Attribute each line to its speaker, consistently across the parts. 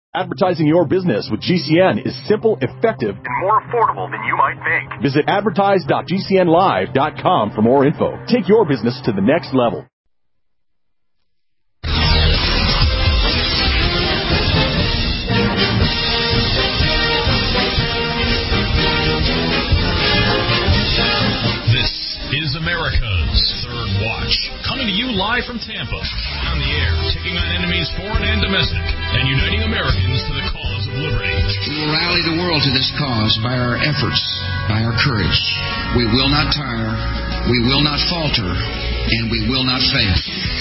Speaker 1: Advertising your business with GCN is simple, effective, and more affordable than you might think. Visit advertise.gcnlive.com for more info. Take your business to the next level.
Speaker 2: This is America's Third Watch, coming to you live from Tampa. On the air, taking on enemies foreign and domestic, and uniting Americans to the cause of liberty.
Speaker 3: We will rally the world to this cause by our efforts, by our courage. We will not tire, we will not falter, and we will not fail.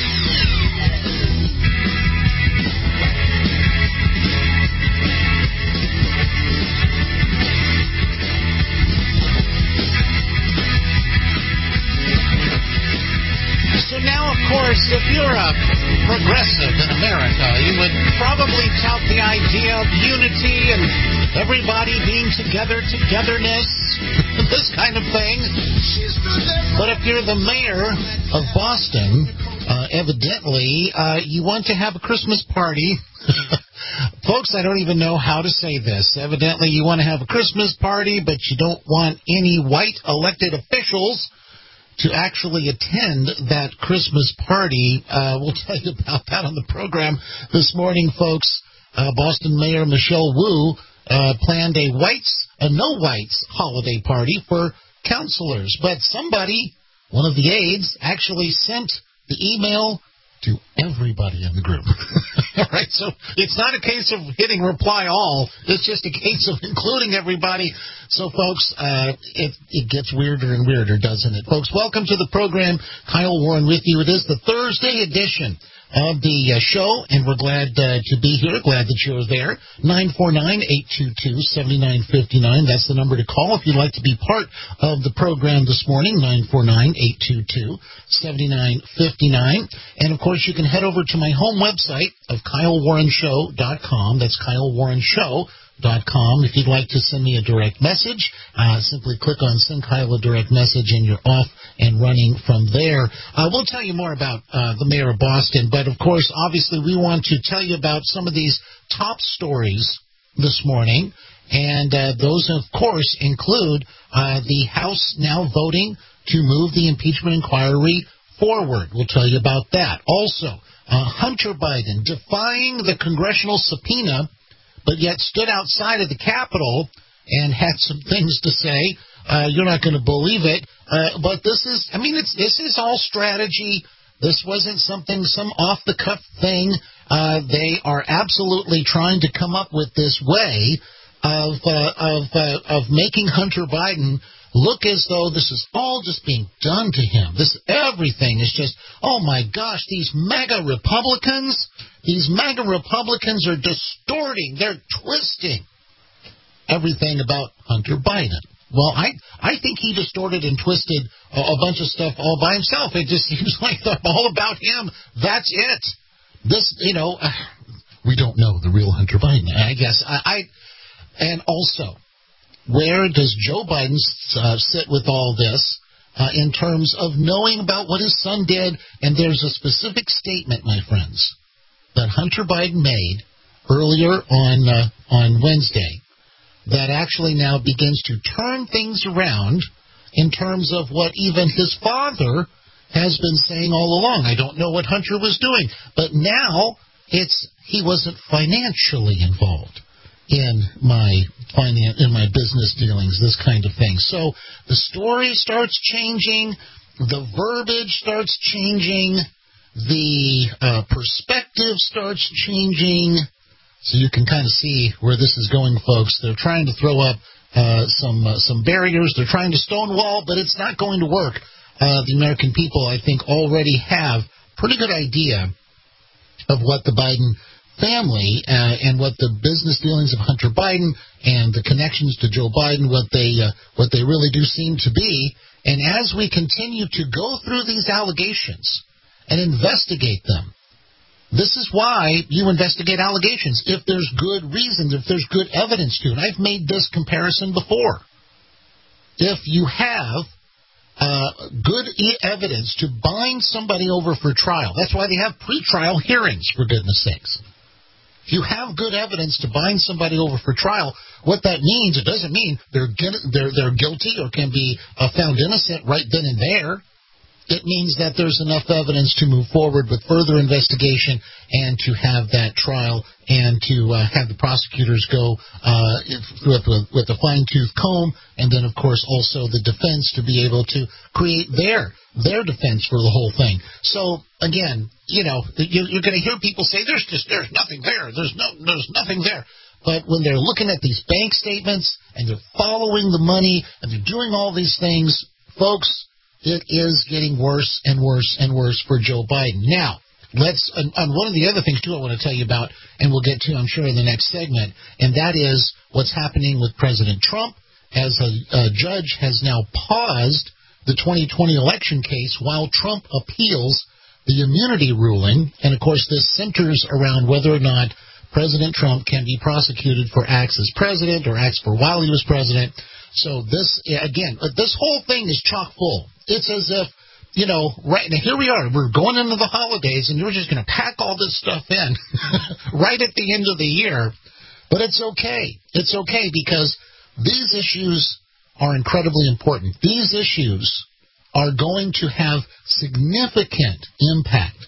Speaker 4: So now, of course, if you're a progressive in America, you would probably tout the idea of unity and everybody being together, togetherness, this kind of thing. But if you're the mayor of Boston, evidently, you want to have a Christmas party. Folks, I don't even know how to say this. Evidently, you want to have a Christmas party, but you don't want any white elected officials to actually attend that Christmas party. We'll tell you about that on the program this morning, folks. Boston Mayor Michelle Wu planned a no-whites holiday party for counselors. But somebody, one of the aides, actually sent the email to everybody in the group. All right, so it's not a case of hitting reply all. It's just a case of including everybody. So, folks, it gets weirder and weirder, doesn't it? Folks, welcome to the program. Kyle Warren with you. It is the Thursday edition of the show, and we're glad to be here, glad that you're there. 949-822-7959. That's the number to call if you'd like to be part of the program this morning, 949-822-7959. And, of course, you can head over to my home website of KyleWarrenShow.com. That's KyleWarrenShow.com. If you'd like to send me a direct message, simply click on Send Kyle a Direct Message, and you're off and running from there. We'll tell you more about the mayor of Boston, but, of course, obviously we want to tell you about some of these top stories this morning, and those, of course, include the House now voting to move the impeachment inquiry forward. We'll tell you about that. Also, Hunter Biden defying the congressional subpoena, but yet stood outside of the Capitol and had some things to say. You're not going to believe it. But this is all strategy. This wasn't some off-the-cuff thing. They are absolutely trying to come up with this way of making Hunter Biden look as though this is all just being done to him. Everything is just, oh my gosh, these MAGA Republicans are distorting, they're twisting everything about Hunter Biden. Well, I think he distorted and twisted a bunch of stuff all by himself. It just seems like they're all about him. That's it. We don't know the real Hunter Biden, I guess. And also, where does Joe Biden sit with all this in terms of knowing about what his son did? And there's a specific statement, my friends, that Hunter Biden made earlier on Wednesday that actually now begins to turn things around in terms of what even his father has been saying all along. I don't know what Hunter was doing, but now he wasn't financially involved in my business dealings, this kind of thing. So the story starts changing, the verbiage starts changing, the perspective starts changing. So you can kind of see where this is going, folks. They're trying to throw up some barriers. They're trying to stonewall, but it's not going to work. The American people, I think, already have a pretty good idea of what the Biden family and what the business dealings of Hunter Biden and the connections to Joe Biden, what they really do seem to be. And as we continue to go through these allegations and investigate them, this is why you investigate allegations. If there's good reasons, if there's good evidence to it. I've made this comparison before. If you have good evidence to bind somebody over for trial, that's why they have pretrial hearings, for goodness sakes. you have good evidence to bind somebody over for trial, what that means, it doesn't mean they're guilty or can be found innocent right then and there. It means that there's enough evidence to move forward with further investigation and to have that trial and to have the prosecutors go with a fine-tooth comb, and then, of course, also the defense to be able to create their defense for the whole thing. So, again, you're going to hear people say, there's nothing there. There's nothing there. But when they're looking at these bank statements and they're following the money and they're doing all these things, folks, it is getting worse and worse and worse for Joe Biden. Now, on one of the other things, too, I want to tell you about, and we'll get to, I'm sure, in the next segment, and that is what's happening with President Trump, as a judge has now paused the 2020 election case while Trump appeals the immunity ruling. And, of course, this centers around whether or not President Trump can be prosecuted for acts as president or acts for while he was president. So this, again, this whole thing is chock full. It's as if, right now, here we are. We're going into the holidays, and you're just going to pack all this stuff in right at the end of the year. But it's okay. It's okay because these issues are incredibly important. These issues are going to have significant impact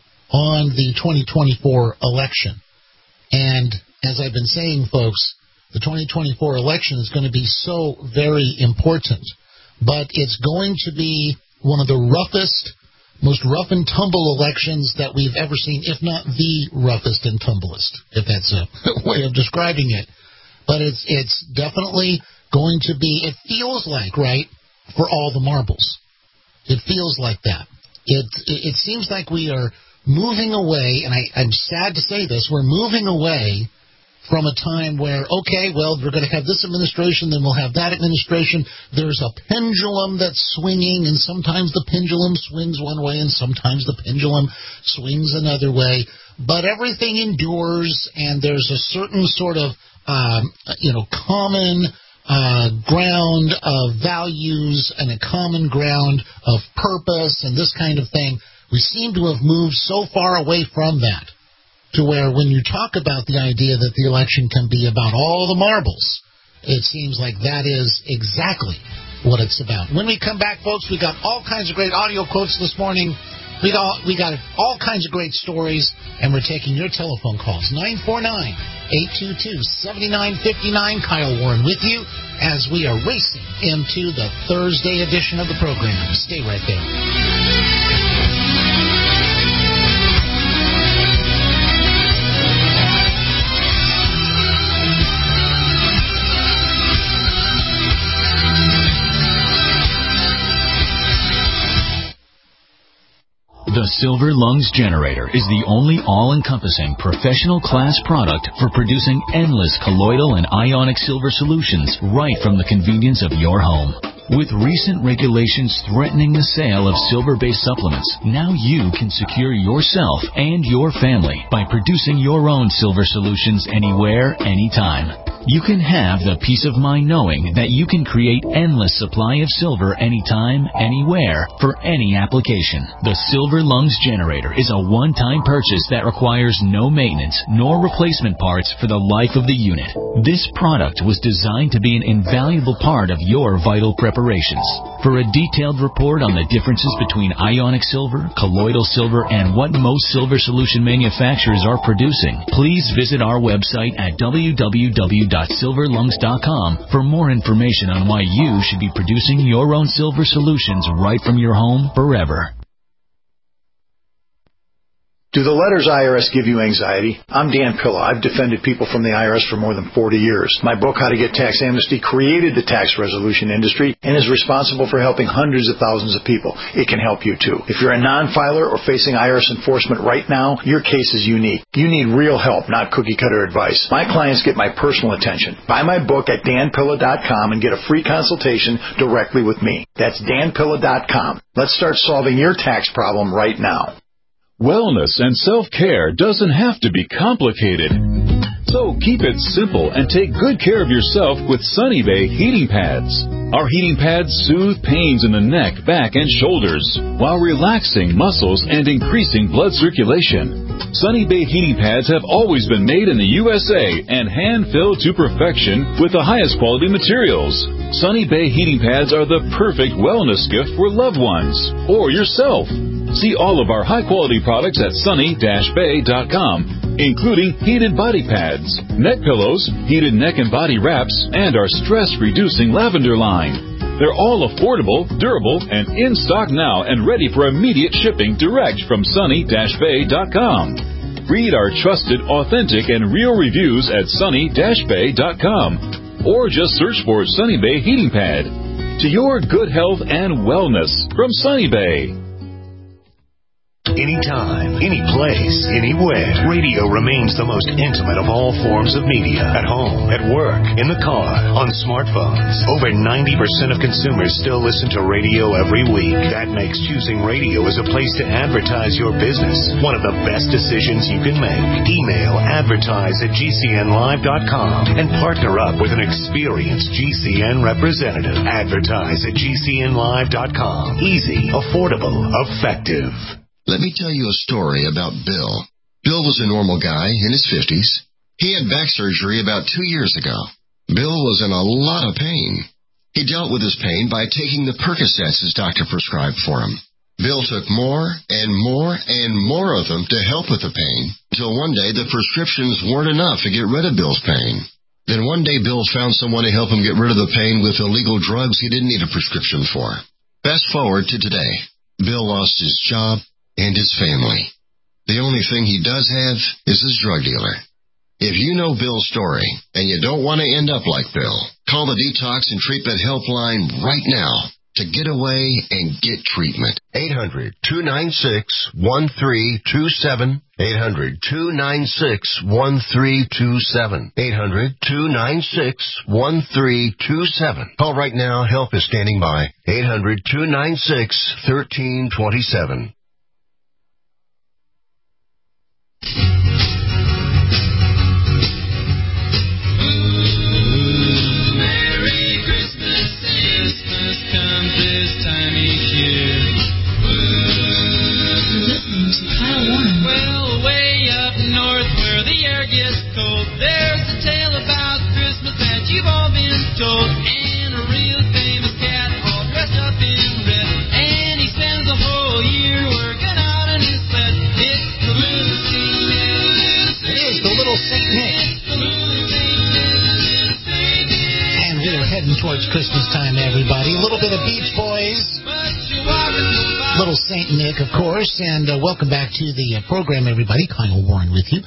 Speaker 4: on the 2024 election. And as I've been saying, folks, the 2024 election is going to be so very important. But it's going to be one of the roughest, most rough and tumble elections that we've ever seen, if not the roughest and tumblest, if that's a way of describing it. But it's definitely going to be, it feels like, right, for all the marbles. It feels like that. It seems like we are moving away, and I'm sad to say this, we're moving away from a time where, okay, well, we're going to have this administration, then we'll have that administration. There's a pendulum that's swinging, and sometimes the pendulum swings one way, and sometimes the pendulum swings another way. But everything endures, and there's a certain sort of, common ground of values and a common ground of purpose and this kind of thing. We seem to have moved so far away from that, to where when you talk about the idea that the election can be about all the marbles, it seems like that is exactly what it's about. When we come back, folks, we got all kinds of great audio quotes this morning. We got all kinds of great stories, and we're taking your telephone calls. 949-822-7959. Kyle Warren with you as we are racing into the Thursday edition of the program. Stay right there.
Speaker 5: The Silver Lungs Generator is the only all-encompassing professional-class product for producing endless colloidal and ionic silver solutions right from the convenience of your home. With recent regulations threatening the sale of silver-based supplements, now you can secure yourself and your family by producing your own silver solutions anywhere, anytime. You can have the peace of mind knowing that you can create endless supply of silver anytime, anywhere, for any application. The Silver Lungs Generator is a one-time purchase that requires no maintenance nor replacement parts for the life of the unit. This product was designed to be an invaluable part of your vital preparations. For a detailed report on the differences between ionic silver, colloidal silver, and what most silver solution manufacturers are producing, please visit our website at www.silverlungs.com for more information on why you should be producing your own silver solutions right from your home forever.
Speaker 6: Do the letters IRS give you anxiety? I'm Dan Pilla. I've defended people from the IRS for more than 40 years. My book, How to Get Tax Amnesty, created the tax resolution industry and is responsible for helping hundreds of thousands of people. It can help you, too. If you're a non-filer or facing IRS enforcement right now, your case is unique. You need real help, not cookie-cutter advice. My clients get my personal attention. Buy my book at danpilla.com and get a free consultation directly with me. That's danpilla.com. Let's start solving your tax problem right now.
Speaker 1: Wellness and self-care doesn't have to be complicated. So keep it simple and take good care of yourself with Sunny Bay heating pads.
Speaker 7: Our heating pads soothe pains in the neck, back, and shoulders while relaxing muscles and increasing blood circulation. Sunny Bay heating pads have always been made in the USA and hand-filled to perfection with the highest quality materials. Sunny Bay heating pads are the perfect wellness gift for loved ones or yourself. See all of our high-quality products at sunny-bay.com, including heated body pads, neck pillows, heated neck and body wraps, and our stress-reducing lavender line. They're all affordable, durable, and in stock now and ready for immediate shipping direct from sunny-bay.com. Read our trusted, authentic, and real reviews at sunny-bay.com or just search for Sunny Bay Heating Pad. To your good health and wellness from Sunny Bay.
Speaker 8: Anytime, any place, anywhere. Radio remains the most intimate of all forms of media. At home, at work, in the car, on smartphones. Over 90% of consumers still listen to radio every week. That makes choosing radio as a place to advertise your business one of the best decisions you can make. Email advertise@gcnlive.com and partner up with an experienced GCN representative. Advertise at gcnlive.com. Easy, affordable, effective.
Speaker 9: Let me tell you a story about Bill. Bill was a normal guy in his 50s. He had back surgery about 2 years ago. Bill was in a lot of pain. He dealt with his pain by taking the Percocets his doctor prescribed for him. Bill took more and more and more of them to help with the pain, until one day the prescriptions weren't enough to get rid of Bill's pain. Then one day Bill found someone to help him get rid of the pain with illegal drugs he didn't need a prescription for. Fast forward to today. Bill lost his job and his family. The only thing he does have is his drug dealer. If you know Bill's story and you don't want to end up like Bill, call the Detox and Treatment Helpline right now to get away and get treatment.
Speaker 8: 800-296-1327. 800-296-1327. 800-296-1327. Call right now. Help is standing by. 800-296-1327.
Speaker 4: Towards Christmas time, everybody. A little bit of Beach Boys. Little Saint Nick, of course. And welcome back to the program, everybody. Kyle Warren with you.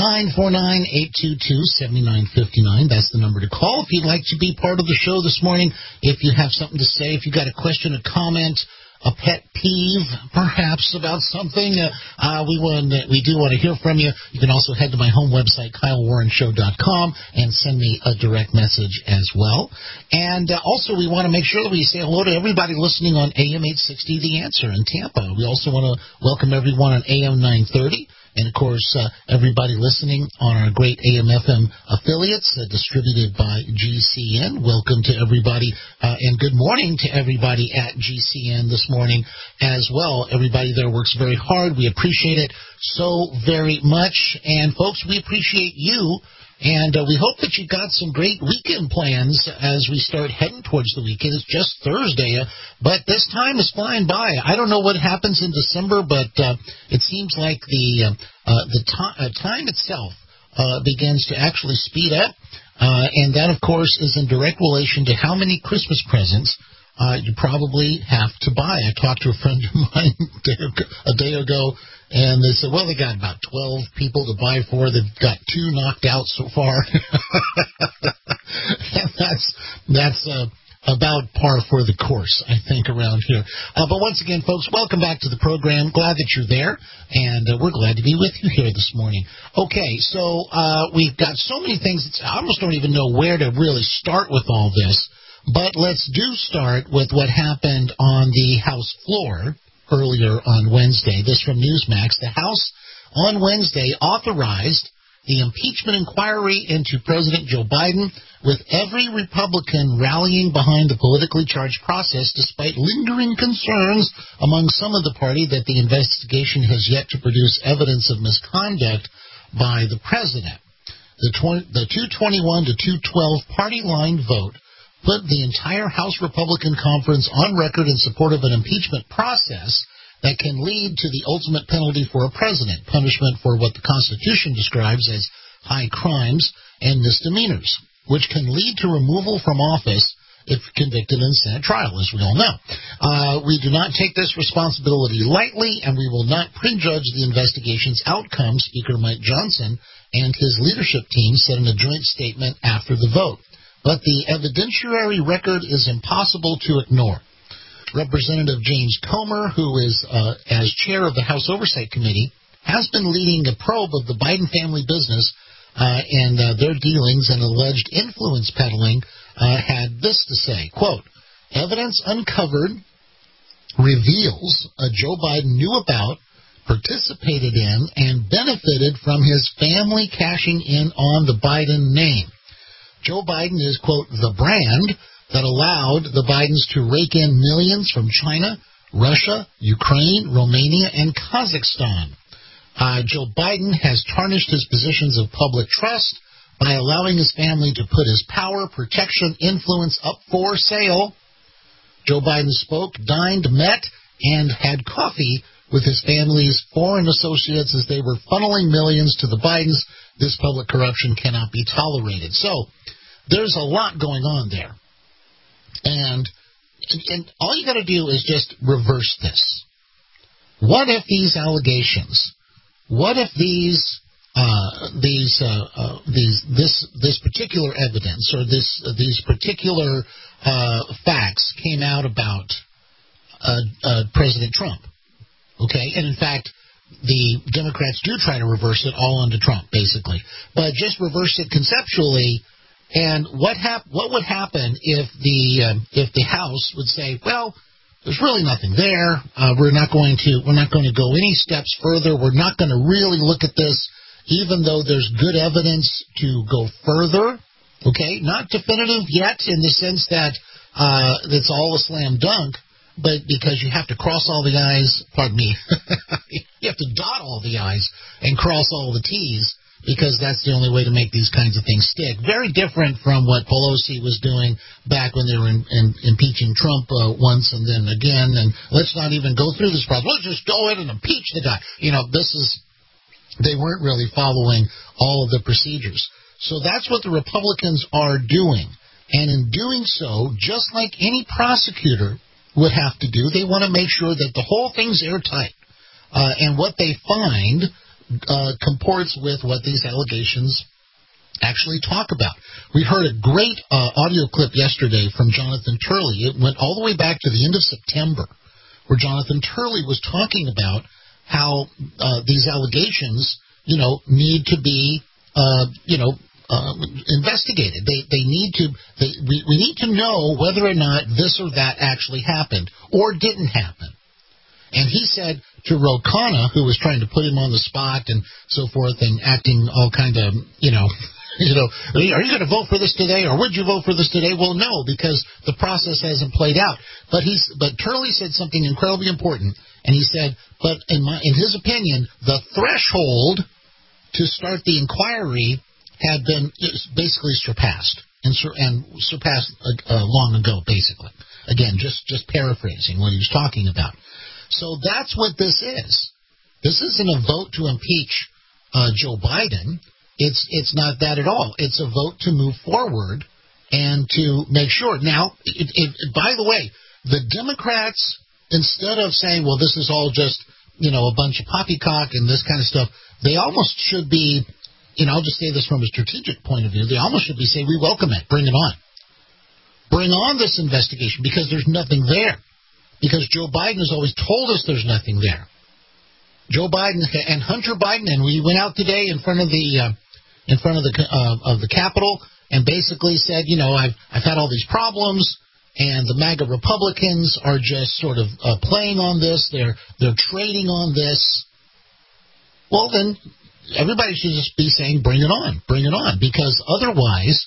Speaker 4: 949-822-7959. That's the number to call if you'd like to be part of the show this morning. If you have something to say, if you've got a question, a comment, a pet peeve, perhaps, about something, we do want to hear from you. You can also head to my home website, KyleWarrenShow.com, and send me a direct message as well. And also, we want to make sure that we say hello to everybody listening on AM 860, The Answer in Tampa. We also want to welcome everyone on AM 930. And, of course, everybody listening on our great AM/FM affiliates distributed by GCN. Welcome to everybody, and good morning to everybody at GCN this morning as well. Everybody there works very hard. We appreciate it so very much. And, folks, we appreciate you. And we hope that you got some great weekend plans as we start heading towards the weekend. It's just Thursday, but this time is flying by. I don't know what happens in December, but it seems like the time itself begins to actually speed up. And that, of course, is in direct relation to how many Christmas presents you probably have to buy. I talked to a friend of mine a day ago, and they said, well, they got about 12 people to buy for. They've got 2 knocked out so far. And that's about par for the course, I think, around here. But once again, folks, welcome back to the program. Glad that you're there, and we're glad to be with you here this morning. Okay, so we've got so many things. I almost don't even know where to really start with all this, but let's start with what happened on the House floor earlier on Wednesday. This from Newsmax. The House on Wednesday authorized the impeachment inquiry into President Joe Biden, with every Republican rallying behind the politically charged process despite lingering concerns among some of the party that the investigation has yet to produce evidence of misconduct by the president. The 221 to 212 party line vote put the entire House Republican Conference on record in support of an impeachment process that can lead to the ultimate penalty for a president, punishment for what the Constitution describes as high crimes and misdemeanors, which can lead to removal from office if convicted in Senate trial, as we all know. We do not take this responsibility lightly, and we will not prejudge the investigation's outcome, Speaker Mike Johnson and his leadership team said in a joint statement after the vote. But the evidentiary record is impossible to ignore. Representative James Comer, who is as chair of the House Oversight Committee, has been leading a probe of the Biden family business and their dealings and alleged influence peddling, had this to say, quote, evidence uncovered reveals Joe Biden knew about, participated in, and benefited from his family cashing in on the Biden name. Joe Biden is, quote, the brand that allowed the Bidens to rake in millions from China, Russia, Ukraine, Romania, and Kazakhstan. Joe Biden has tarnished his positions of public trust by allowing his family to put his power, protection, influence up for sale. Joe Biden spoke, dined, met, and had coffee with his family's foreign associates as they were funneling millions to the Bidens. This public corruption cannot be tolerated. So there's a lot going on there. And all you got to do is just reverse this. What if these allegations? What if this particular evidence or these particular facts came out about President Trump? Okay, and in fact, the Democrats do try to reverse it all onto Trump, basically, but just reverse it conceptually. And what would happen if the House would say, well, there's really nothing there. We're not going to go any steps further. We're not going to really look at this, even though there's good evidence to go further. Okay, not definitive yet in the sense that it's all a slam dunk, but because you have to cross all the I's. Pardon me, you have to dot all the I's and cross all the T's, because that's the only way to make these kinds of things stick. Very different from what Pelosi was doing back when they were impeaching Trump once and then again, and let's not even go through this process. Let's just go ahead and impeach the guy. They weren't really following all of the procedures. So that's what the Republicans are doing. And in doing so, just like any prosecutor would have to do, they want to make sure that the whole thing's airtight. And what they find comports with what these allegations actually talk about. We heard a great audio clip yesterday from Jonathan Turley. It went all the way back to the end of September, where Jonathan Turley was talking about how these allegations, need to be, investigated. We need to know whether or not this or that actually happened or didn't happen. And he said to Ro Khanna, who was trying to put him on the spot and so forth and acting all kind of, are you going to vote for this today or would you vote for this today? Well, no, because the process hasn't played out. But Turley said something incredibly important, and he said, but in his opinion, the threshold to start the inquiry had been basically surpassed and surpassed long ago, basically. Again, just paraphrasing what he was talking about. So that's what this is. This isn't a vote to impeach Joe Biden. It's not that at all. It's a vote to move forward and to make sure. Now, by the way, the Democrats, instead of saying, well, this is all just, a bunch of poppycock and this kind of stuff, they almost should be, I'll just say this from a strategic point of view, they almost should be saying, we welcome it, bring it on. Bring on this investigation because there's nothing there. Because Joe Biden has always told us there's nothing there. Joe Biden and Hunter Biden, and we went out today in front of the Capitol and basically said, I've had all these problems, and the MAGA Republicans are just sort of playing on this. They're trading on this. Well, then everybody should just be saying, bring it on, because otherwise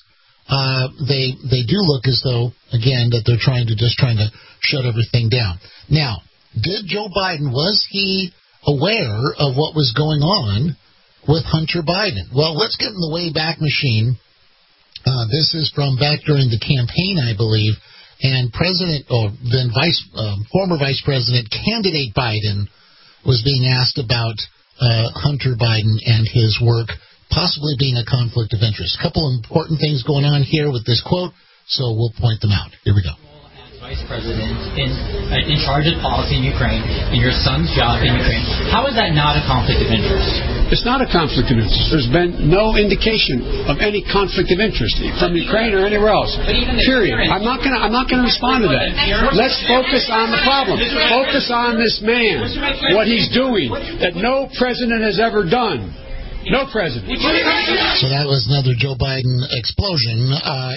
Speaker 4: they do look as though, again, that they're trying to shut everything down. Now, did Joe Biden, was he aware of what was going on with Hunter Biden? Well, let's get in the Wayback Machine. This is from back during the campaign, I believe, and former Vice President candidate Biden was being asked about Hunter Biden and his work possibly being a conflict of interest. A couple of important things going on here with this quote, so we'll point them out. Here we go.
Speaker 10: Vice President in charge of policy in Ukraine, and your son's job in Ukraine. How is that not a conflict of interest?
Speaker 11: It's not a conflict of interest. There's been no indication of any conflict of interest from Ukraine or anywhere else. Period. I'm not going to respond to that. Let's focus on the problem. Focus on this man, what he's doing, that no president has ever done. No president.
Speaker 4: So that was another Joe Biden explosion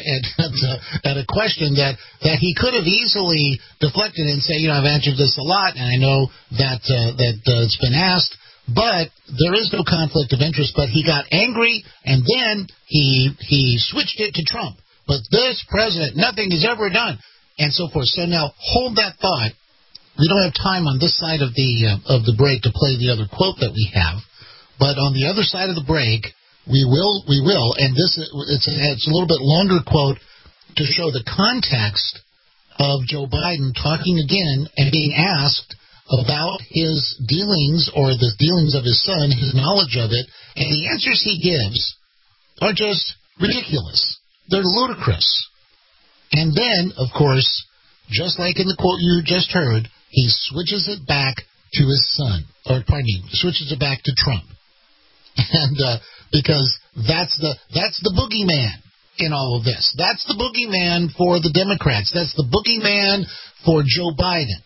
Speaker 4: at a question that he could have easily deflected and say, I've answered this a lot, and I know that it's been asked, but there is no conflict of interest. But he got angry, and then he switched it to Trump. But this president, nothing is ever done, and so forth. So now hold that thought. We don't have time on this side of the break to play the other quote that we have. But on the other side of the break, we will, and it's a little bit longer quote to show the context of Joe Biden talking again and being asked about his dealings or the dealings of his son, his knowledge of it, and the answers he gives are just ridiculous. They're ludicrous. And then, of course, just like in the quote you just heard, he switches it back to his son, switches it back to Trump. And because that's the boogeyman in all of this. That's the boogeyman for the Democrats. That's the boogeyman for Joe Biden.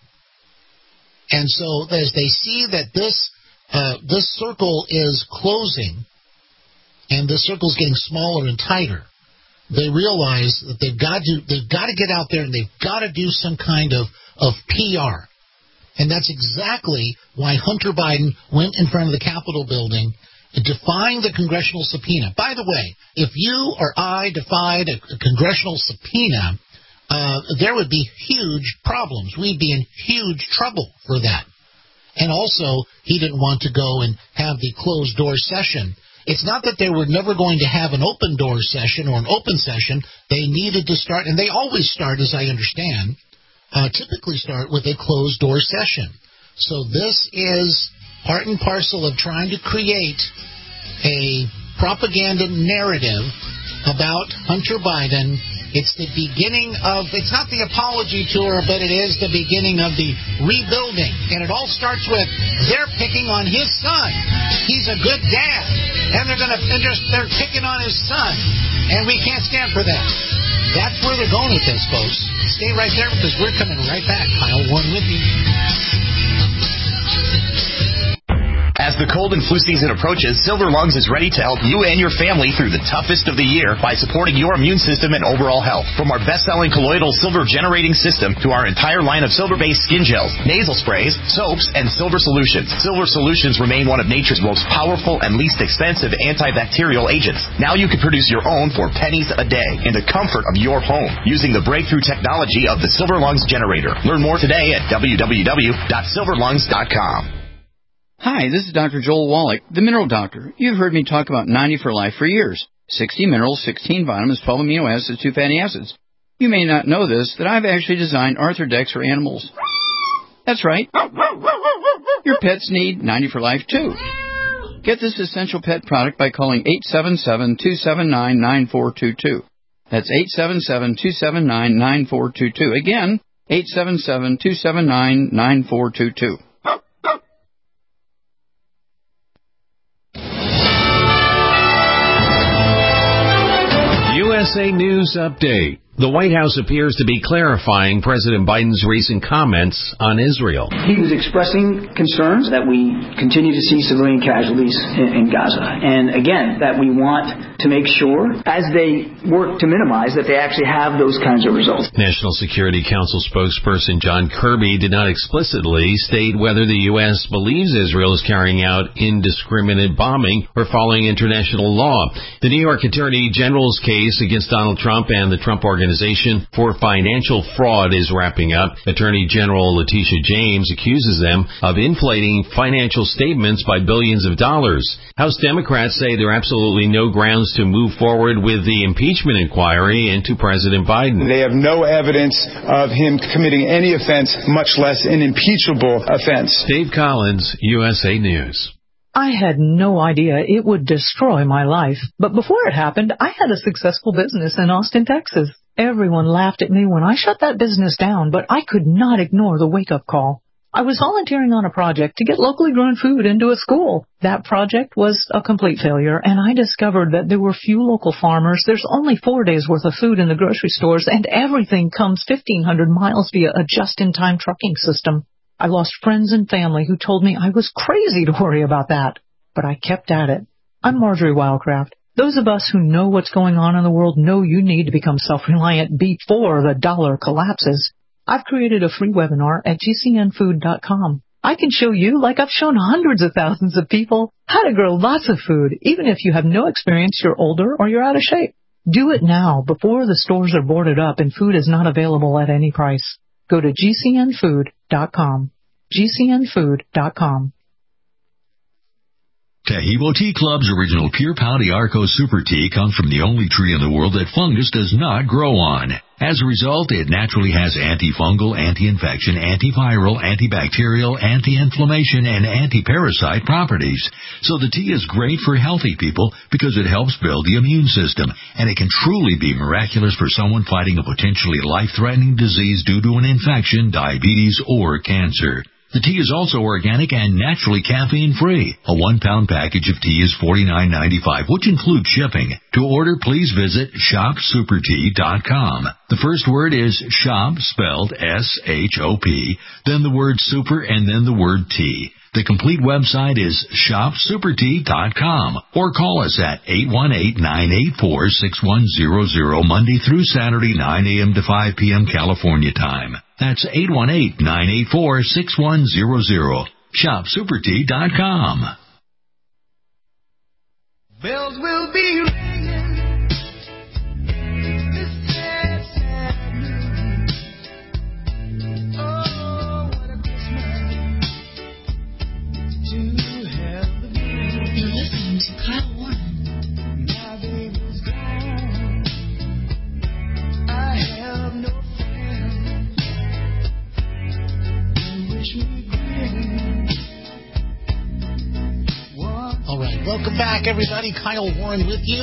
Speaker 4: And so as they see that this circle is closing and this circle is getting smaller and tighter, they realize that they've got to get out there and they've got to do some kind of PR. And that's exactly why Hunter Biden went in front of the Capitol building defying the congressional subpoena. By the way, if you or I defied a congressional subpoena, there would be huge problems. We'd be in huge trouble for that. And also, he didn't want to go and have the closed-door session. It's not that they were never going to have an open-door session or an open session. They needed to start, and they always start, as I understand, typically start with a closed-door session. So this is part and parcel of trying to create a propaganda narrative about Hunter Biden. It's the beginning of, it's not the apology tour, but it is the beginning of the rebuilding. And it all starts with they're picking on his son. He's a good dad. And they're picking on his son. And we can't stand for that. That's where they're going with this, folks. Stay right there because we're coming right back. Kyle Warren with you.
Speaker 12: As the cold and flu season approaches, Silver Lungs is ready to help you and your family through the toughest of the year by supporting your immune system and overall health. From our best-selling colloidal silver generating system to our entire line of silver-based skin gels, nasal sprays, soaps, and silver solutions. Silver solutions remain one of nature's most powerful and least expensive antibacterial agents. Now you can produce your own for pennies a day in the comfort of your home using the breakthrough technology of the Silver Lungs generator. Learn more today at www.silverlungs.com.
Speaker 13: Hi, this is Dr. Joel Wallach, the Mineral Doctor. You've heard me talk about 90 for Life for years. 60 minerals, 16 vitamins, 12 amino acids, 2 fatty acids. You may not know this, that I've actually designed Arthrodex for animals. That's right. Your pets need 90 for Life, too. Get this essential pet product by calling 877-279-9422. That's 877-279-9422. Again, 877-279-9422.
Speaker 14: USA News Update. The White House appears to be clarifying President Biden's recent comments on Israel.
Speaker 15: He was expressing concerns that we continue to see civilian casualties in Gaza. And again, that we want to make sure, as they work to minimize, that they actually have those kinds of results.
Speaker 14: National Security Council spokesperson John Kirby did not explicitly state whether the U.S. believes Israel is carrying out indiscriminate bombing or following international law. The New York Attorney General's case against Donald Trump and the Trump Organization for financial fraud is wrapping up. Attorney General Letitia James accuses them of inflating financial statements by billions of dollars. House Democrats say there are absolutely no grounds to move forward with the impeachment inquiry into President Biden.
Speaker 16: They have no evidence of him committing any offense, much less an impeachable offense.
Speaker 14: Dave Collins, USA News.
Speaker 17: I had no idea it would destroy my life. But before it happened, I had a successful business in Austin, Texas. Everyone laughed at me when I shut that business down, but I could not ignore the wake-up call. I was volunteering on a project to get locally grown food into a school. That project was a complete failure, and I discovered that there were few local farmers. There's only 4 days' worth of food in the grocery stores, and everything comes 1,500 miles via a just-in-time trucking system. I lost friends and family who told me I was crazy to worry about that, but I kept at it. I'm Marjorie Wildcraft. Those of us who know what's going on in the world know you need to become self-reliant before the dollar collapses. I've created a free webinar at GCNfood.com. I can show you, like I've shown hundreds of thousands of people, how to grow lots of food, even if you have no experience, you're older, or you're out of shape. Do it now, before the stores are boarded up and food is not available at any price. Go to GCNfood.com. GCNfood.com.
Speaker 18: Tahibo Tea Club's original Pure Pau d'Arco Super Tea comes from the only tree in the world that fungus does not grow on. As a result, it naturally has antifungal, anti-infection, antiviral, antibacterial, anti-inflammation, and anti-parasite properties. So the tea is great for healthy people because it helps build the immune system, and it can truly be miraculous for someone fighting a potentially life-threatening disease due to an infection, diabetes, or cancer. The tea is also organic and naturally caffeine-free. A 1-pound package of tea is $49.95, which includes shipping. To order, please visit shopsupertea.com. The first word is shop, spelled S-H-O-P, then the word super, and then the word tea. The complete website is shopsupertea.com, or call us at 818-984-6100 Monday through Saturday, 9 a.m. to 5 p.m. California time. That's 818-984-6100. shopsupertea.com.
Speaker 19: Bells will be ringing. This sad, sad news. Oh, what a Christmas to have the news.
Speaker 20: You're listening to Kyle Warren.
Speaker 19: My baby's gone. I have no friends who wish me good.
Speaker 4: All right, welcome back, everybody. Kyle Warren with you.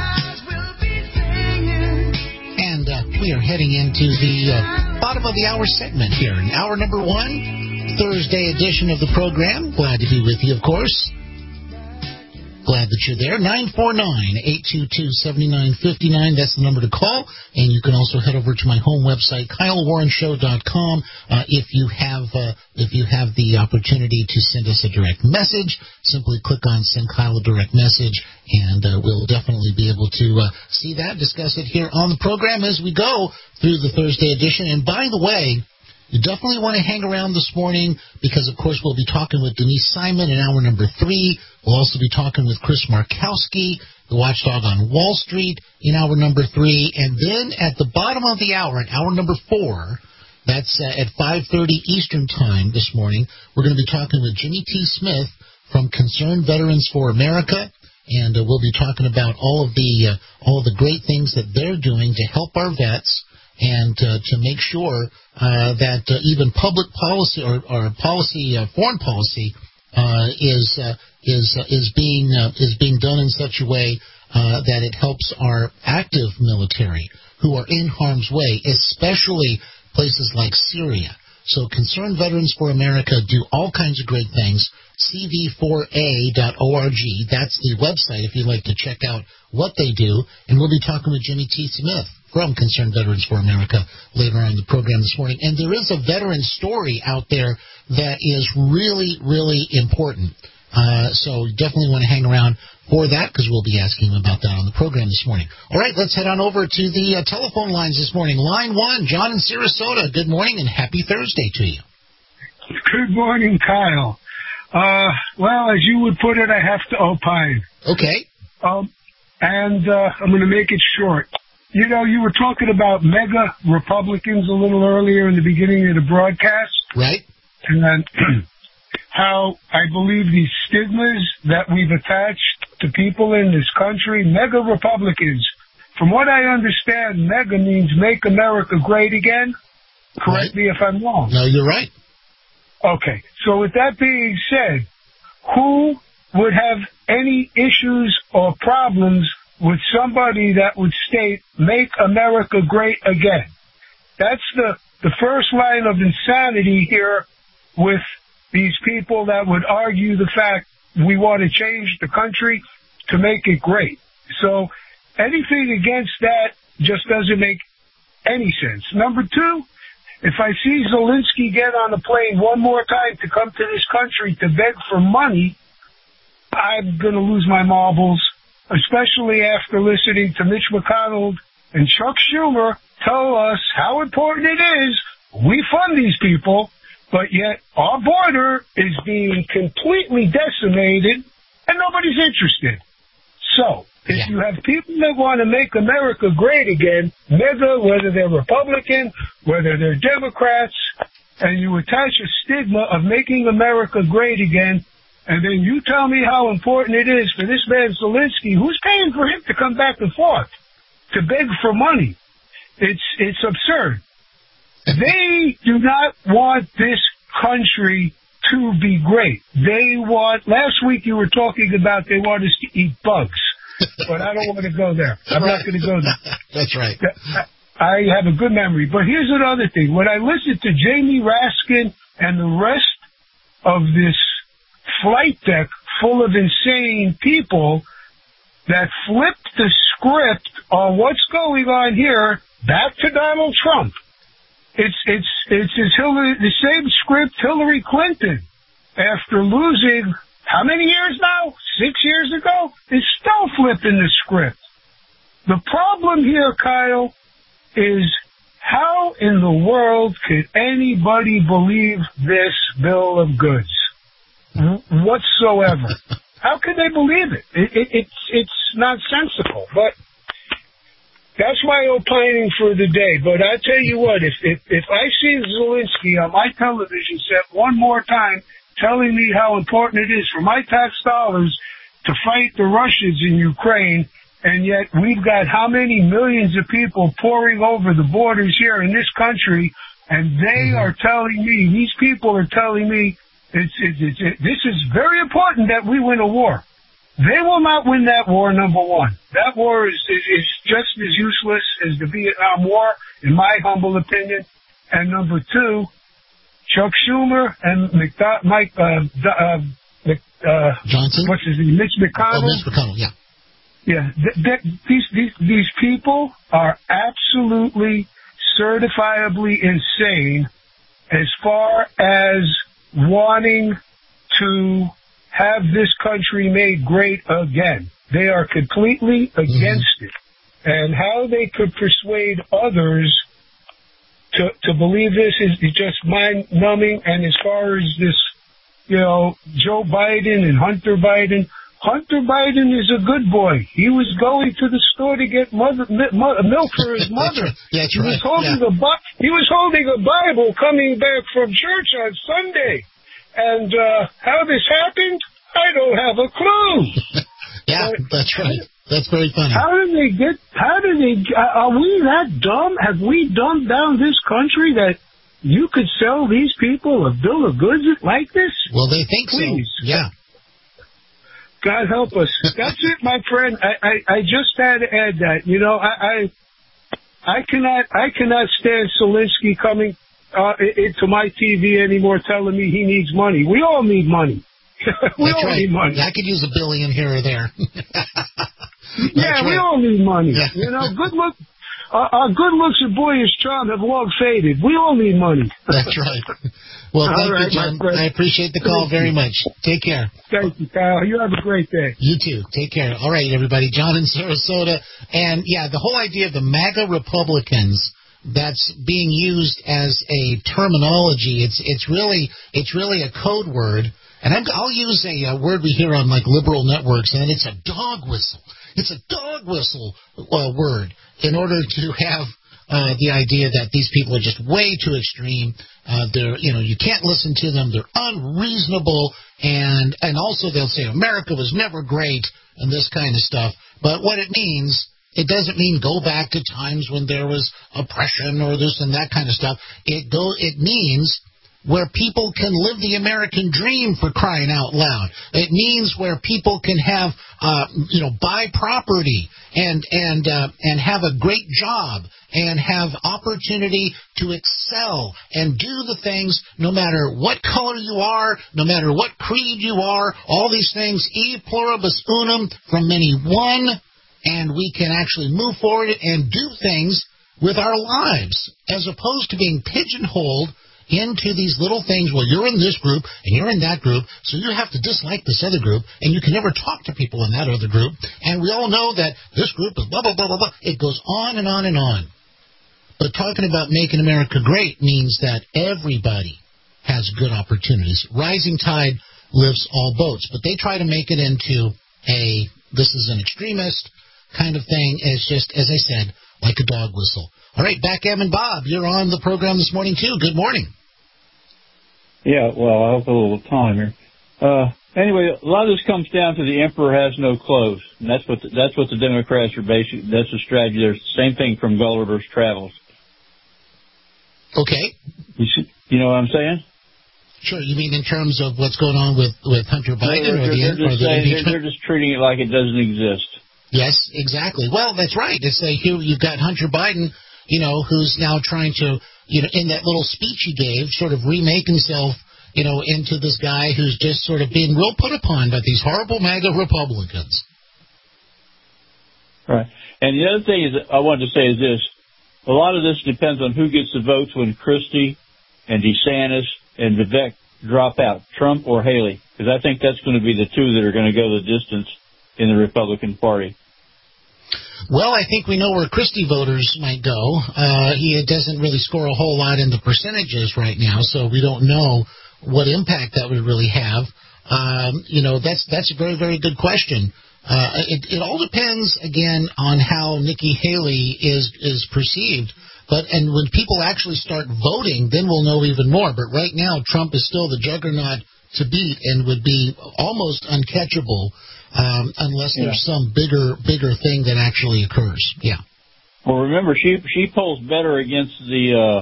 Speaker 4: And we are heading into the bottom of the hour segment here. In hour number 1, Thursday edition of the program. Glad to be with you, of course. Glad that you're there. 949-822-7959. That's the number to call. And you can also head over to my home website, KyleWarrenShow.com. If you have the opportunity to send us a direct message, simply click on Send Kyle a Direct Message, and we'll definitely be able to see that, discuss it here on the program as we go through the Thursday edition. And by the way, you definitely want to hang around this morning because, of course, we'll be talking with Denise Simon in hour number 3. We'll also be talking with Chris Markowski, the watchdog on Wall Street, in hour number 3. And then at the bottom of the hour, in hour number 4, that's at 5:30 Eastern Time this morning, we're going to be talking with Jimmy T. Smith from Concerned Veterans for America. And we'll be talking about all of the great things that they're doing to help our vets and to make sure that even public policy or policy, foreign policy, is being done in such a way that it helps our active military who are in harm's way, especially places like Syria. So Concerned Veterans for America do all kinds of great things. CV4A.org. That's the website if you'd like to check out what they do. And we'll be talking with Jimmy T. Smith from Concerned Veterans for America later on in the program this morning. And there is a veteran story out there that is really, really important. So definitely want to hang around for that because we'll be asking about that on the program this morning. All right, let's head on over to the telephone lines this morning. Line 1, John in Sarasota. Good morning and happy Thursday to you.
Speaker 21: Good morning, Kyle. Well, as you would put it, I have to opine.
Speaker 4: Okay.
Speaker 21: And I'm going to make it short. You know, you were talking about mega Republicans a little earlier in the beginning of the broadcast.
Speaker 4: Right.
Speaker 21: And then how I believe these stigmas that we've attached to people in this country, mega Republicans. From what I understand, mega means make America great again. Correct me if I'm wrong.
Speaker 4: No, you're right.
Speaker 21: Okay. So with that being said, who would have any issues or problems with somebody that would state, make America great again? That's the first line of insanity here with these people that would argue the fact we want to change the country to make it great. So anything against that just doesn't make any sense. Number two, if I see Zelensky get on a plane one more time to come to this country to beg for money, I'm going to lose my marbles, especially after listening to Mitch McConnell and Chuck Schumer tell us how important it is we fund these people, but yet our border is being completely decimated and nobody's interested. So, if you have people that want to make America great again, whether they're Republican, whether they're Democrats, and you attach a stigma of making America great again, and then you tell me how important it is for this man Zelensky, who's paying for him to come back and forth, to beg for money. It's absurd. They do not want this country to be great. They want, last week you were talking about they want us to eat bugs. But I don't want to go there. I'm not going to go there.
Speaker 4: That's right.
Speaker 21: I have a good memory. But here's another thing. When I listen to Jamie Raskin and the rest of this flight deck full of insane people that flipped the script on what's going on here back to Donald Trump. It's the same script Hillary Clinton, after losing how many years now? 6 years ago? Is still flipping the script. The problem here, Kyle, is how in the world could anybody believe this bill of goods whatsoever? How could they believe it? It's nonsensical. But that's my opining for the day. But I tell you what, if I see Zelensky on my television set one more time telling me how important it is for my tax dollars to fight the Russians in Ukraine, and yet we've got how many millions of people pouring over the borders here in this country, and they are telling me, these people are telling me, this is very important that we win a war. They will not win that war, number one. That war is just as useless as the Vietnam War, in my humble opinion. And number two, Chuck Schumer and
Speaker 4: Johnson?
Speaker 21: What's his name? Mitch McConnell.
Speaker 4: Oh, Mitch McConnell, yeah.
Speaker 21: Yeah, these people are absolutely certifiably insane as far as wanting to have this country made great again. They are completely against it. And how they could persuade others to believe this is just mind-numbing. And as far as this, Joe Biden and Hunter Biden is a good boy. He was going to the store to get milk for his mother.
Speaker 4: That's
Speaker 21: he was holding he was holding a Bible coming back from church on Sunday. And how this happened, I don't have a clue.
Speaker 4: Yeah, that's right. That's very funny.
Speaker 21: Are we that dumb? Have we dumbed down this country that you could sell these people a bill of goods like this?
Speaker 4: Well, they think
Speaker 21: Please.
Speaker 4: so. Yeah.
Speaker 21: God help us. That's it, my friend. I just had to add that. I cannot stand Zelensky coming into my TV anymore telling me he needs money. We all need money. We all need money.
Speaker 4: I could use $1 billion here or there.
Speaker 21: Yeah, we all need money.
Speaker 4: Yeah.
Speaker 21: Good Our good looks and boyish charm have long faded. We all need money.
Speaker 4: That's right. Well, thank you, John. I appreciate the call very much. Take care.
Speaker 21: Thank you, Kyle. You have a great day.
Speaker 4: You too. Take care. All right, everybody. John in Sarasota. And, yeah, the whole idea of the MAGA Republicans, that's being used as a terminology. It's really a code word. And I'll use a word we hear on, like, liberal networks, and it's a dog whistle. It's a dog whistle word in order to have the idea that these people are just way too extreme. You can't listen to them. They're unreasonable, and also they'll say America was never great and this kind of stuff. But what it means, it doesn't mean go back to times when there was oppression or this and that kind of stuff. It means where people can live the American dream, for crying out loud. It means where people can have, buy property and have a great job and have opportunity to excel and do the things no matter what color you are, no matter what creed you are, all these things, e pluribus unum, from many one, and we can actually move forward and do things with our lives as opposed to being pigeonholed into these little things. Well, you're in this group and you're in that group, so you have to dislike this other group, and you can never talk to people in that other group. And we all know that this group is blah, blah, blah, blah, blah. It goes on and on and on. But talking about making America great means that everybody has good opportunities. Rising tide lifts all boats. But they try to make it into this is an extremist kind of thing. It's just, as I said, like a dog whistle. All right, Backgammon Bob, you're on the program this morning, too. Good morning.
Speaker 2: Yeah, well, I have a little time here. Anyway, a lot of this comes down to the emperor has no clothes, and that's what the Democrats are basically. That's the strategy. There's the same thing from Gulliver's Travels.
Speaker 4: Okay.
Speaker 2: You know what I'm saying?
Speaker 4: Sure. You mean in terms of what's going on with Hunter Biden or the impeachment?
Speaker 2: They're just treating it like it doesn't exist.
Speaker 4: Yes, exactly. Well, that's right. It's here you've got Hunter Biden, who's now trying to, in that little speech he gave, sort of remake himself, into this guy who's just sort of being real put upon by these horrible MAGA Republicans.
Speaker 2: Right. And the other thing I wanted to say is this. A lot of this depends on who gets the votes when Christie and DeSantis and Vivek drop out, Trump or Haley, because I think that's going to be the two that are going to go the distance in the Republican Party.
Speaker 4: Well, I think we know where Christie voters might go. He doesn't really score a whole lot in the percentages right now, so we don't know what impact that would really have. That's a very, very good question. It all depends, again, on how Nikki Haley is perceived. And when people actually start voting, then we'll know even more. But right now, Trump is still the juggernaut to beat and would be almost uncatchable. Unless there's some bigger thing that actually occurs. Yeah.
Speaker 2: Well, remember, she polls better against the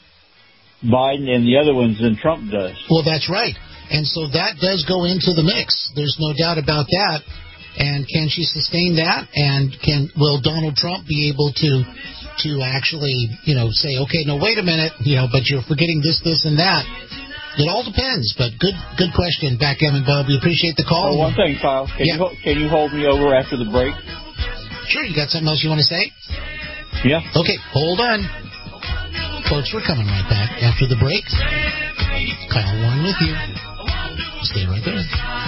Speaker 2: Biden and the other ones than Trump does.
Speaker 4: Well, that's right. And so that does go into the mix. There's no doubt about that. And can she sustain that? And will Donald Trump be able to actually, say, okay, no, wait a minute, but you're forgetting this, and that. It all depends, but good question, Backgammon Bob. We appreciate the call.
Speaker 2: Oh, one thing, Kyle. Can you hold me over after the break?
Speaker 4: Sure. You got something else you want to say?
Speaker 2: Yeah.
Speaker 4: Okay, hold on. Folks, we're coming right back after the break. Kyle Warren with you. Stay right there.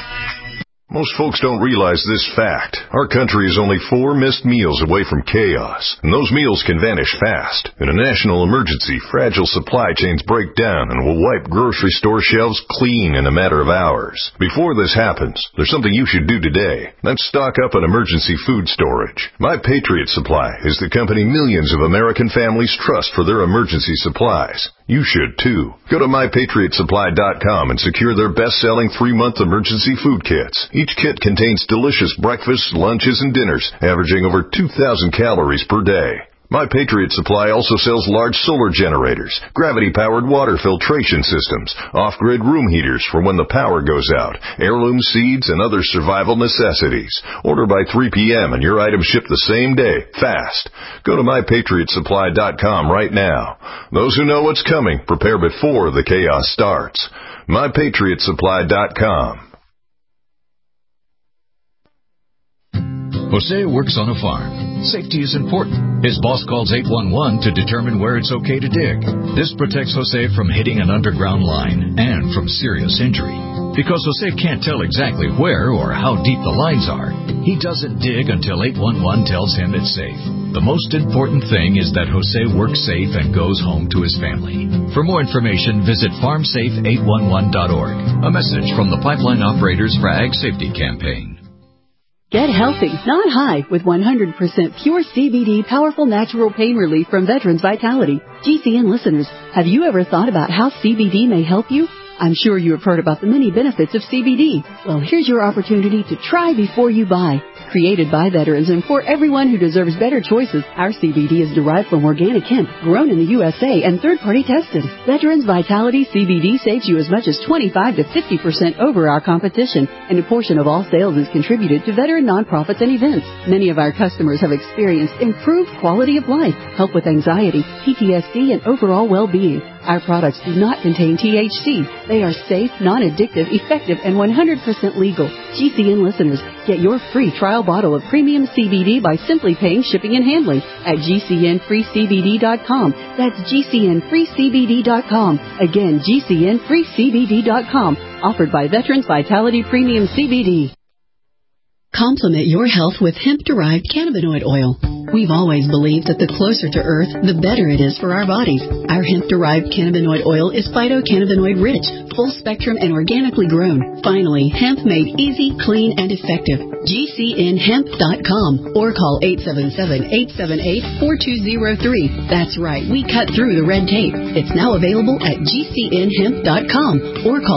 Speaker 1: Most folks don't realize this fact. Our country is only 4 missed meals away from chaos, and those meals can vanish fast. In a national emergency, fragile supply chains break down and will wipe grocery store shelves clean in a matter of hours. Before this happens, there's something you should do today. That's stock up on emergency food storage. My Patriot Supply is the company millions of American families trust for their emergency supplies. You should, too. Go to MyPatriotSupply.com and secure their best-selling 3-month emergency food kits. Each kit contains delicious breakfasts, lunches, and dinners, averaging over 2,000 calories per day. My Patriot Supply also sells large solar generators, gravity-powered water filtration systems, off-grid room heaters for when the power goes out, heirloom seeds, and other survival necessities. Order by 3 p.m. and your items ship the same day, fast. Go to MyPatriotSupply.com right now. Those who know what's coming prepare before the chaos starts. MyPatriotSupply.com.
Speaker 18: Jose works on a farm.
Speaker 3: Safety is important. His boss calls 811 to determine where it's okay to dig. This protects Jose from hitting an underground line and from serious injury. Because Jose can't tell exactly where or how deep the lines are, he doesn't dig until 811 tells him it's safe. The most important thing is that Jose works safe and goes home to his family. For more information, visit farmsafe811.org. A message from the Pipeline Operators for Ag Safety Campaign.
Speaker 22: Get healthy, not high, with 100% pure CBD powerful natural pain relief from Veterans Vitality. GCN listeners, have you ever thought about how CBD may help you? I'm sure you have heard about the many benefits of CBD. Well, here's your opportunity to try before you buy. Created by veterans and for everyone who deserves better choices, our CBD is derived from organic hemp, grown in the USA and third-party tested. Veterans Vitality CBD saves you as much as 25 to 50% over our competition, and a portion of all sales is contributed to veteran nonprofits and events. Many of our customers have experienced improved quality of life, help with anxiety, PTSD, and overall well-being. Our products do not contain THC. They are safe, non-addictive, effective, and 100% legal. GCN listeners, get your free trial bottle of premium CBD by simply paying shipping and handling at GCNFreeCBD.com. That's GCNFreeCBD.com. Again, GCNFreeCBD.com. Offered by Veterans Vitality Premium CBD. Complement your health with hemp-derived cannabinoid oil. We've always believed that the closer to Earth, the better it is for our bodies. Our hemp-derived cannabinoid oil is phytocannabinoid-rich, full-spectrum, and organically grown. Finally, hemp made easy, clean, and effective. GCNHemp.com or call 877-878-4203. That's right, we cut through the red tape. It's now available at GCNHemp.com or call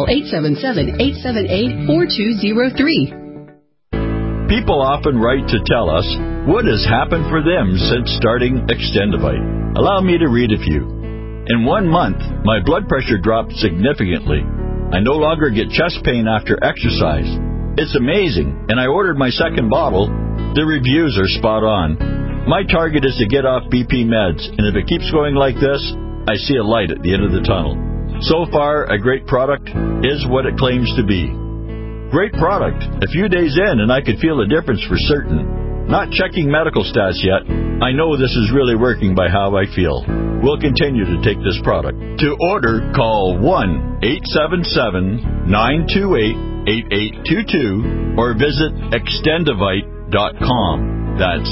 Speaker 22: 877-878-4203.
Speaker 23: People often write to tell us what has happened for them since starting Extendivite. Allow me to read a few. In 1 month, my blood pressure dropped significantly. I no longer get chest pain after exercise. It's amazing, and I ordered my second bottle. The reviews are spot on. My target is to get off BP meds, and if it keeps going like this, I see a light at the end of the tunnel. So far, a great product is what it claims to be. Great product. A few days in, and I could feel a difference for certain. Not checking medical stats yet. I know this is really working by how I feel. We'll continue to take this product. To order, call 1-877-928-8822 or visit Extendivite.com. That's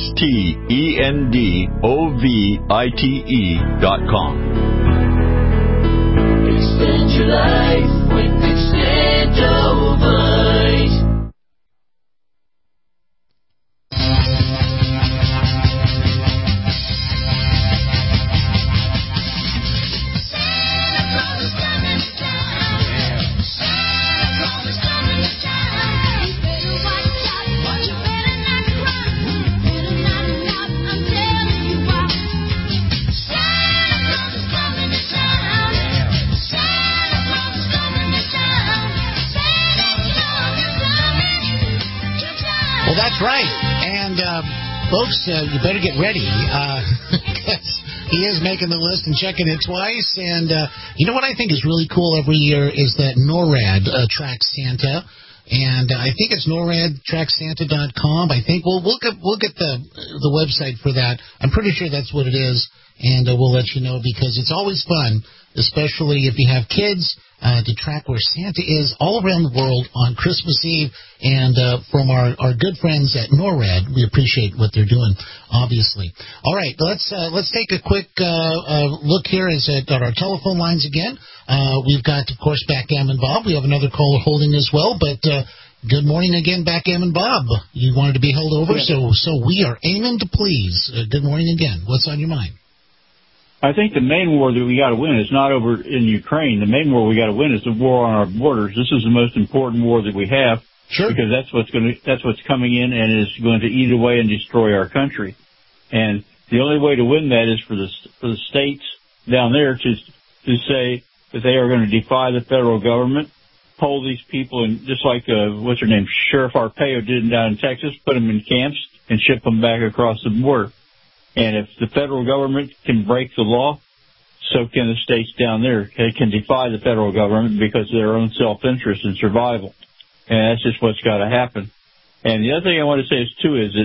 Speaker 23: XTENDOVITE.com.
Speaker 19: Extend your life with Extendovite.
Speaker 4: That's right. And, folks, you better get ready, because he is making the list and checking it twice. And, you know what I think is really cool every year is that NORAD tracks Santa. And I think it's NORADTracksanta.com. I think we'll get the website for that. I'm pretty sure that's what it is. And we'll let you know, because it's always fun, especially if you have kids, to track where Santa is all around the world on Christmas Eve. And from our good friends at NORAD, we appreciate what they're doing, obviously. All right, let's take a quick look here at our telephone lines again. We've got, of course, Backgammon Bob. We have another caller holding as well, but good morning again, Backgammon Bob. You wanted to be held over, so we are aiming to please. Good morning again. What's on your mind?
Speaker 2: I think the main war that we got to win is not over in Ukraine. The main war we got to win is the war on our borders. This is the most important war that we have, because that's what's coming in and is going to eat away and destroy our country. And the only way to win that is for the states down there to say that they are going to defy the federal government, hold these people, and just like what's her name, Sheriff Arpaio did down in Texas, put them in camps and ship them back across the border. And if the federal government can break the law, so can the states down there. They can defy the federal government because of their own self-interest and survival. And that's just what's got to happen. And the other thing I want to say is, too, is that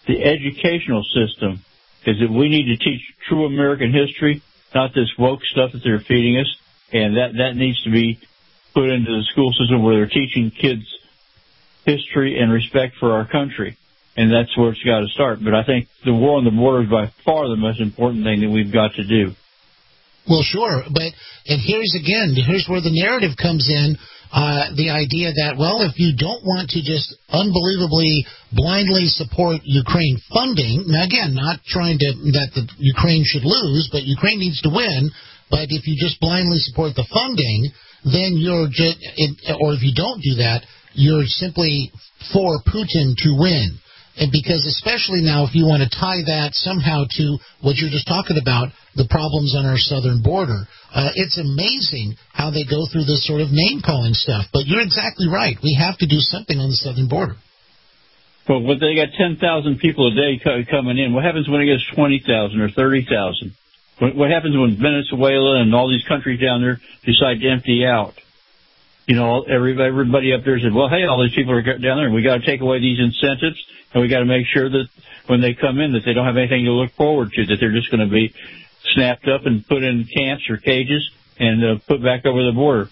Speaker 2: the educational system is that we need to teach true American history, not this woke stuff that they're feeding us, and that needs to be put into the school system where they're teaching kids history and respect for our country. And that's where it's got to start. But I think the war on the border is by far the most important thing that we've got to do.
Speaker 4: Well, sure. And here's where the narrative comes in. The idea that, well, if you don't want to just unbelievably blindly support Ukraine funding, now again, not trying to that the Ukraine should lose, but Ukraine needs to win. But if you just blindly support the funding, then you're just, or if you don't do that, you're simply for Putin to win. And because especially now, if you want to tie that somehow to what you're just talking about, the problems on our southern border, it's amazing how they go through this sort of name-calling stuff. But you're exactly right. We have to do something on the southern border.
Speaker 2: Well, when they got 10,000 people a day coming in, what happens when it gets 20,000 or 30,000? What happens when Venezuela and all these countries down there decide to empty out? You know, everybody up there said, well, hey, all these people are down there, and we got to take away these incentives, and we got to make sure that when they come in that they don't have anything to look forward to, that they're just going to be snapped up and put in camps or cages and put back over the border.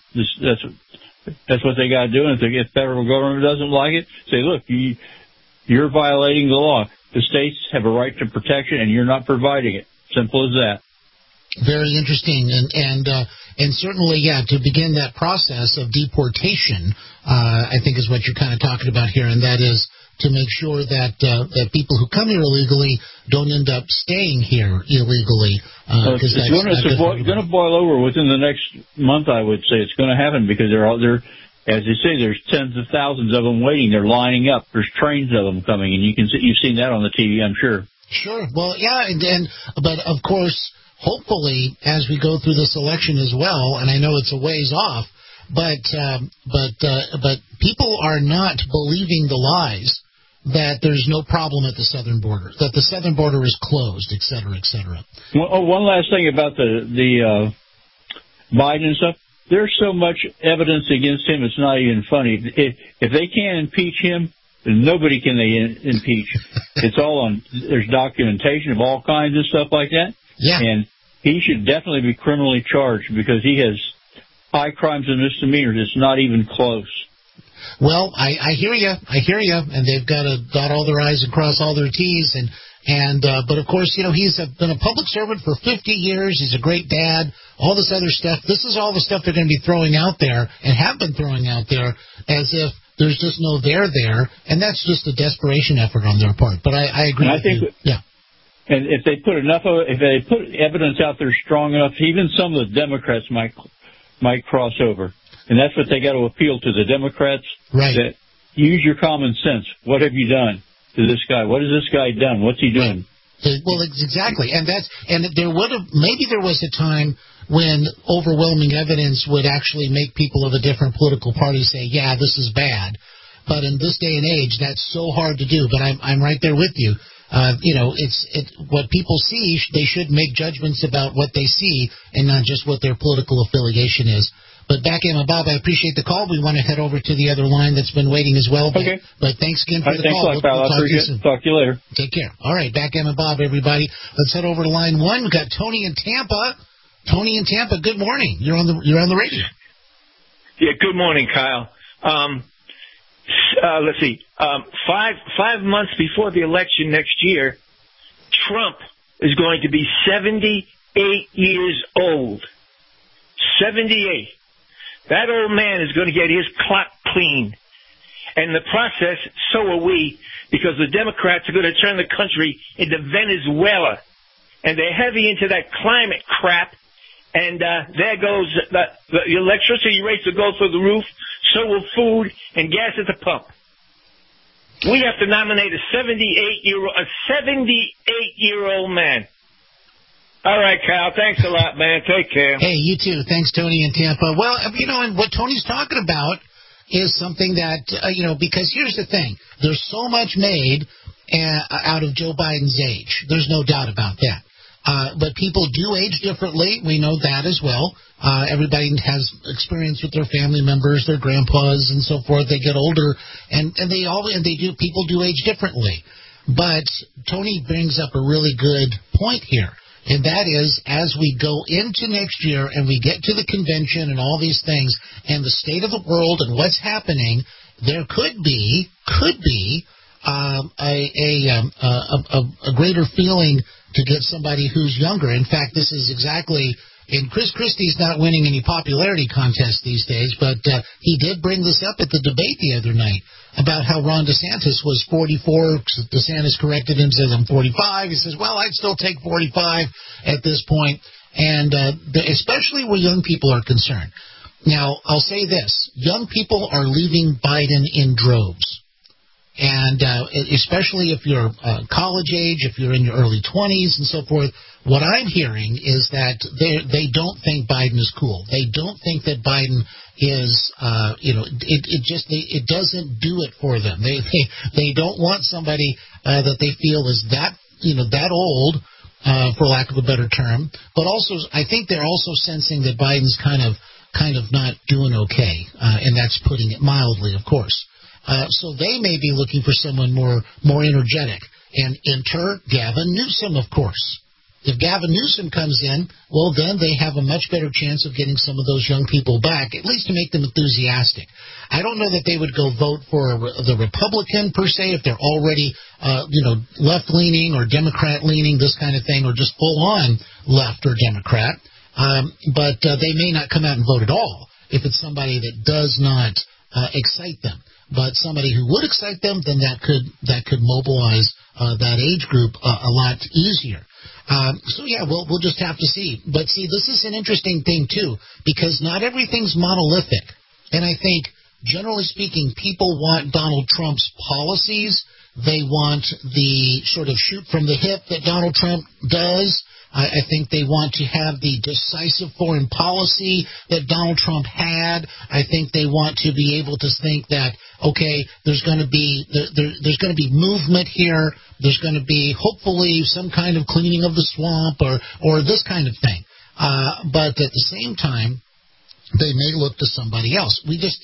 Speaker 2: That's what they got to do. And if the federal government doesn't like it, say, look, you're violating the law. The states have a right to protection, and you're not providing it. Simple as that.
Speaker 4: Very interesting, and certainly, to begin that process of deportation, I think is what you're kind of talking about here, and that is to make sure that people who come here illegally don't end up staying here illegally.
Speaker 2: It's going to boil over within the next month, I would say. It's going to happen because they're as you say, there's tens of thousands of them waiting. They're lining up. There's trains of them coming, and you've seen that on the TV, I'm sure.
Speaker 4: Sure. Well, yeah, but of course, hopefully, as we go through this election as well, and I know it's a ways off, but people are not believing the lies that there's no problem at the southern border, that the southern border is closed, et cetera, et cetera.
Speaker 2: Well, one last thing about the Biden and stuff. There's so much evidence against him, it's not even funny. If they can't impeach him, nobody can they impeach. It's all on. There's documentation of all kinds of stuff like that.
Speaker 4: Yeah.
Speaker 2: And he should definitely be criminally charged because he has high crimes and misdemeanors. It's not even close.
Speaker 4: Well, I hear you. And they've got to dot all their I's and cross all their T's. But of course, he's been a public servant for 50 years. He's a great dad. All this other stuff. This is all the stuff they're going to be throwing out there and have been throwing out there as if there's just no there there. And that's just a desperation effort on their part. But I agree with you. Yeah.
Speaker 2: And if they put evidence out there strong enough, even some of the Democrats might cross over. And that's what they got to appeal to the Democrats.
Speaker 4: Right.
Speaker 2: That use your common sense. What have you done to this guy? What has this guy done? What's he doing?
Speaker 4: Well, exactly. And there was a time when overwhelming evidence would actually make people of a different political party say, yeah, this is bad. But in this day and age, that's so hard to do. But I'm right there with you. What people see, they should make judgments about what they see and not just what their political affiliation is. But Backgammon Bob, I appreciate the call. We want to head over to the other line that's been waiting as well.
Speaker 2: Okay.
Speaker 4: But thanks again for the
Speaker 2: thanks
Speaker 4: call.
Speaker 2: Thanks a lot, pal. I appreciate it. Talk to you later.
Speaker 4: Take care. All right, Backgammon Bob, everybody. Let's head over to line 1. We've got Tony in Tampa. Tony in Tampa, good morning. You're on the radio.
Speaker 5: Yeah, good morning, Kyle. Let's see. 5 months before the election next year, Trump is going to be 78 years old. 78. That old man is going to get his clock clean. And in the process, so are we, because the Democrats are going to turn the country into Venezuela. And they're heavy into that climate crap. And there goes the electricity rates will go through the roof. So will food and gas at the pump. We have to nominate a 78-year-old man. All right, Kyle. Thanks a lot, man. Take care.
Speaker 4: Hey, you too. Thanks, Tony in Tampa. Well, and what Tony's talking about is something that, because here's the thing. There's so much made out of Joe Biden's age. There's no doubt about that. But people do age differently. We know that as well. Everybody has experience with their family members, their grandpas, and so forth. They get older, and people do age differently. But Tony brings up a really good point here, and that is as we go into next year and we get to the convention and all these things and the state of the world and what's happening, there could be a greater feeling to get somebody who's younger. In fact, this is exactly... And Chris Christie's not winning any popularity contests these days, but he did bring this up at the debate the other night about how Ron DeSantis was 44. DeSantis corrected him, says, I'm 45. He says, well, I'd still take 45 at this point, and especially where young people are concerned. Now, I'll say this. Young people are leaving Biden in droves. And especially if you're college age, if you're in your early 20s and so forth, what I'm hearing is that they don't think Biden is cool. They don't think that Biden is, it doesn't do it for them. They don't want somebody that they feel is that old, for lack of a better term. But also, I think they're also sensing that Biden's kind of not doing okay, and that's putting it mildly, of course. So they may be looking for someone more energetic. And enter Gavin Newsom, of course. If Gavin Newsom comes in, well, then they have a much better chance of getting some of those young people back, at least to make them enthusiastic. I don't know that they would go vote for the Republican, per se, if they're already, left-leaning or Democrat-leaning, this kind of thing, or just full-on left or Democrat. But they may not come out and vote at all if it's somebody that does not excite them. But somebody who would excite them, then that could mobilize that age group a lot easier. We'll just have to see. But see, this is an interesting thing too, because not everything's monolithic. And I think, generally speaking, people want Donald Trump's policies. They want the sort of shoot from the hip that Donald Trump does. I think they want to have the decisive foreign policy that Donald Trump had. I think they want to be able to think that, okay, there's going to be movement here. There's going to be hopefully some kind of cleaning of the swamp or this kind of thing. But at the same time, they may look to somebody else.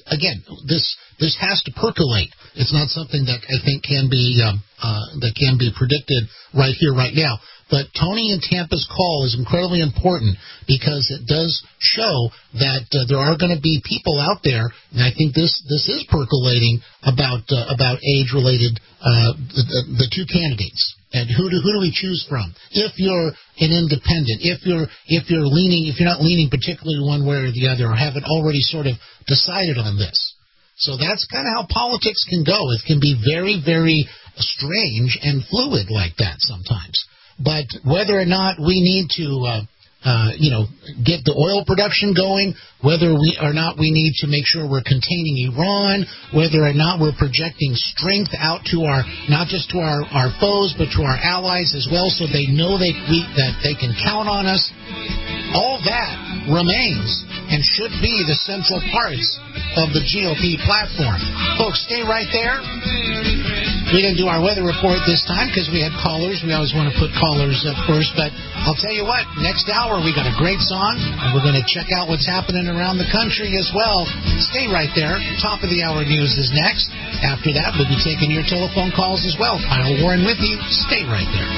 Speaker 4: This has to percolate. It's not something that I think can be predicted right here, right now. But Tony in Tampa's call is incredibly important because it does show that there are going to be people out there, and I think this is percolating about age-related the two candidates. And who do we choose from? If you're an independent, if you're not leaning particularly one way or the other, or haven't already sort of decided on this. So that's kind of how politics can go. It can be very, very strange and fluid like that sometimes. But whether or not we need to, get the oil production going, whether or not we need to make sure we're containing Iran, whether or not we're projecting strength out to not just to our foes, but to our allies as well, so they know that they can count on us, all that remains and should be the central parts of the GOP platform. Folks, stay right there. We didn't do our weather report this time because we had callers. We always want to put callers up first. But I'll tell you what, next hour we got a great song, and we're going to check out what's happening around the country as well. Stay right there. Top of the hour news is next. After that, we'll be taking your telephone calls as well. Kyle Warren with you. Stay right there.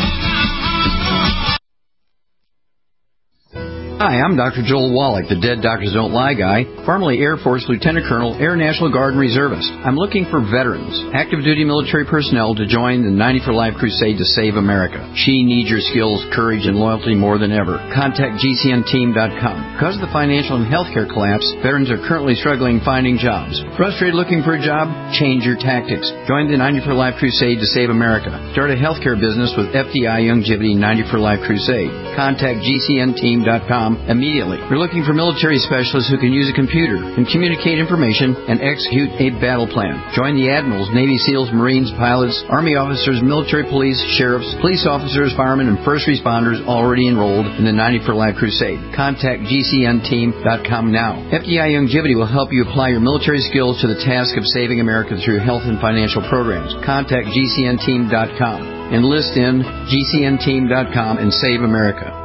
Speaker 13: Hi, I'm Dr. Joel Wallach, the Dead Doctors Don't Lie guy, formerly Air Force Lieutenant Colonel, Air National Guard and Reservist. I'm looking for veterans, active duty military personnel to join the 90 for Life crusade to save America. She needs your skills, courage, and loyalty more than ever. Contact GCNteam.com. Because of the financial and healthcare collapse, veterans are currently struggling finding jobs. Frustrated looking for a job? Change your tactics. Join the 90 for Life crusade to save America. Start a healthcare business with FDI Youngevity 90 for Life crusade. Contact GCNteam.com immediately. We're looking for military specialists who can use a computer and communicate information and execute a battle plan. Join the admirals, Navy SEALs, Marines, pilots, Army officers, military police, sheriffs, police officers, firemen, and first responders already enrolled in the 90 for Life crusade. Contact GCNteam.com now. FDI Youngevity will help you apply your military skills to the task of saving America through health and financial programs. Contact GCNteam.com. Enlist in GCNteam.com and save America.